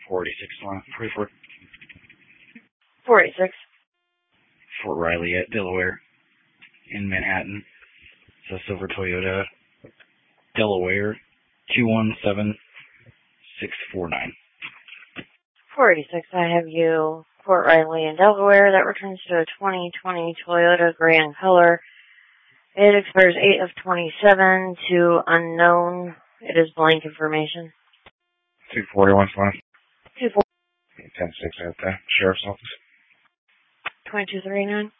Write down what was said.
486 line. 44. 486. Fort Riley at Delaware in Manhattan. It's a silver Toyota. Delaware 217649. 486. I have you, Fort Riley in Delaware. That returns to a 2020 Toyota gray in color. It expires 8 of 27 to unknown. It is blank information. 241 line. 24. 10-6 at the Sheriff's Office. 2239.